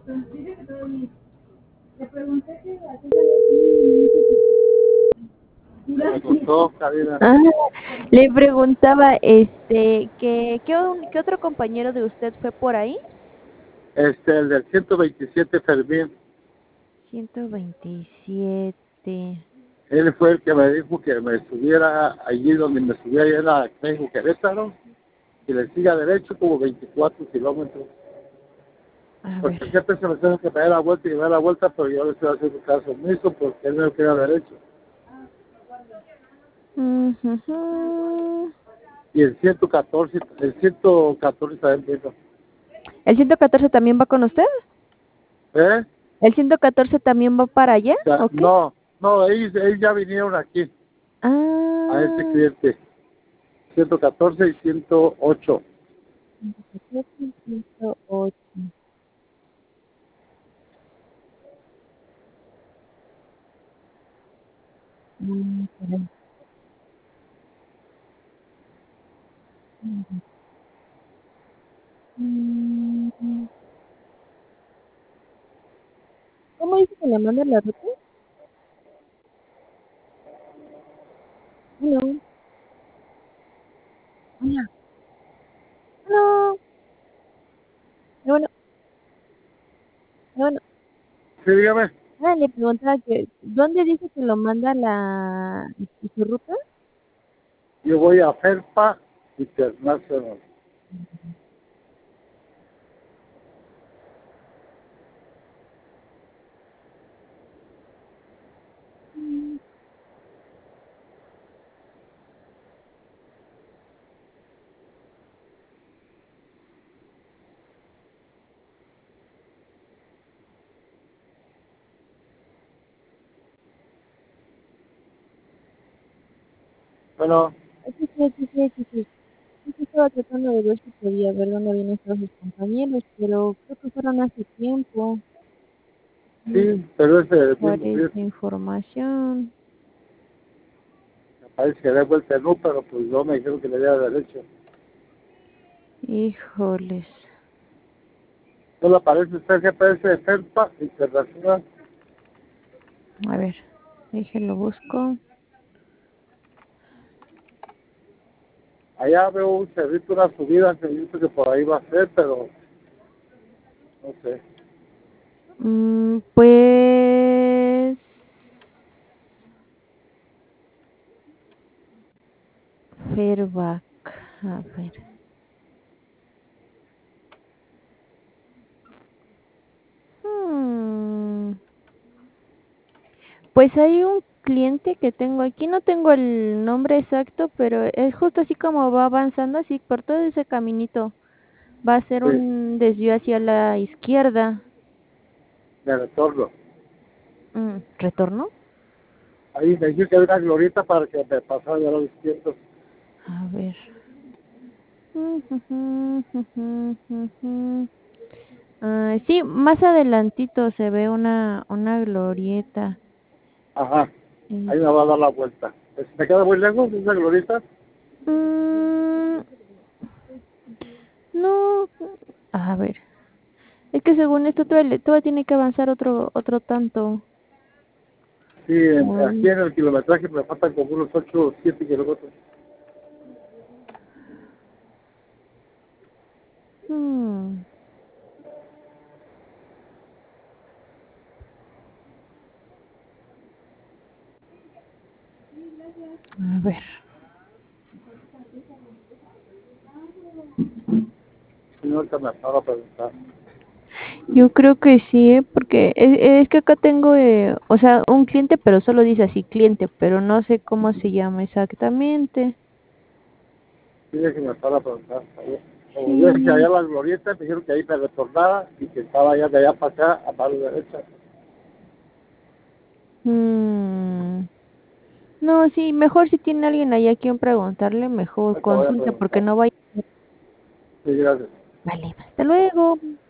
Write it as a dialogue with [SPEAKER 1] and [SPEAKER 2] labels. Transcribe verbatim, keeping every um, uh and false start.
[SPEAKER 1] Me gustó, Karina.
[SPEAKER 2] Ah, le preguntaba, este, que, ¿qué, un- ¿qué otro compañero de usted fue por ahí?
[SPEAKER 1] Este, el del ciento veintisiete Fermín.
[SPEAKER 2] ciento veintisiete.
[SPEAKER 1] Él fue el que me dijo que me subiera allí donde me subía allá en la México Querétaro y le siga derecho como veinticuatro kilómetros.
[SPEAKER 2] A ver.
[SPEAKER 1] Porque siempre se me tiene que dar la vuelta y dar la vuelta, pero yo le estoy haciendo caso omiso porque él me queda derecho.
[SPEAKER 2] Ujujú.
[SPEAKER 1] Y el ciento catorce, el ciento catorce también vino.
[SPEAKER 2] ¿El ciento catorce también va con usted?
[SPEAKER 1] ¿Eh?
[SPEAKER 2] ¿El ciento catorce también va para allá?
[SPEAKER 1] Ya,
[SPEAKER 2] ¿O qué?
[SPEAKER 1] no, no, ellos, ellos ya vinieron aquí a este
[SPEAKER 2] Ah,
[SPEAKER 1] cliente. ciento catorce y ciento ocho.
[SPEAKER 2] ciento ocho. Mm, caray. Mm, ¿Cómo dice que le manda la ruta? No, hola, no, no, bueno, no, bueno.
[SPEAKER 1] Sí, dígame.
[SPEAKER 2] Ah, le preguntaba que, ¿dónde dice que lo manda la, su ruta?
[SPEAKER 1] Yo voy a Felpa International.
[SPEAKER 2] Mm,
[SPEAKER 1] Bueno,
[SPEAKER 2] Aquí sí, aquí sí, aquí sí. Sí, sí, estaba tratando de ver si podía ver dónde habían estado sus compañeros, pero creo que fueron hace tiempo. Mm,
[SPEAKER 1] sí, pero es el mismo
[SPEAKER 2] Aparece
[SPEAKER 1] cliente.
[SPEAKER 2] información.
[SPEAKER 1] Me parece que da vuelta en U, pero pues yo me dijeron que le diera derecho.
[SPEAKER 2] Híjoles.
[SPEAKER 1] ¿No le aparece usted el G P S de Felpa Internacional?
[SPEAKER 2] A ver, déjenlo busco.
[SPEAKER 1] Allá veo un cerrito, una subida, que dice que por ahí va a ser, pero no sé.
[SPEAKER 2] Mm, pues... Fairback. A ver. Hmm, Pues hay un cliente que tengo aquí, no tengo el nombre exacto, pero es justo así como va avanzando, así por todo ese caminito. Va a ser
[SPEAKER 1] Sí,
[SPEAKER 2] un desvío hacia la izquierda.
[SPEAKER 1] de retorno.
[SPEAKER 2] Mm, ¿Retorno?
[SPEAKER 1] Ahí me dijo que hay una glorieta para que me pasara a los izquierdos.
[SPEAKER 2] A ver. Ah, sí, más adelantito se ve una, una glorieta.
[SPEAKER 1] Ajá,
[SPEAKER 2] Es-
[SPEAKER 1] ahí me va a dar la vuelta. ¿Me queda muy lejos esa glorieta?
[SPEAKER 2] mm, no, a ver. Es que según esto todavía, le- todavía tiene que avanzar otro otro tanto.
[SPEAKER 1] Sí, en-
[SPEAKER 2] Um,
[SPEAKER 1] aquí en el kilometraje me faltan como unos ocho o siete kilómetros.
[SPEAKER 2] hmm, a ver.
[SPEAKER 1] Si no, ahorita me acaba de preguntar.
[SPEAKER 2] Yo creo que sí, ¿eh? Porque es, es que acá tengo, eh, o sea, un cliente, pero solo dice así cliente, pero no sé cómo se llama exactamente.
[SPEAKER 1] Dile que me acaba de preguntar. Ahí. Como yo dije allá
[SPEAKER 2] Sí.
[SPEAKER 1] la glorieta, me dijeron que ahí me retornara y que estaba allá de allá para acá, a mano derecha.
[SPEAKER 2] Mm, no, sí, mejor si tiene alguien ahí a quien preguntarle, mejor
[SPEAKER 1] Ahorita voy a
[SPEAKER 2] consulta porque
[SPEAKER 1] preguntar.
[SPEAKER 2] no vaya.
[SPEAKER 1] Sí, gracias.
[SPEAKER 2] Vale, hasta luego.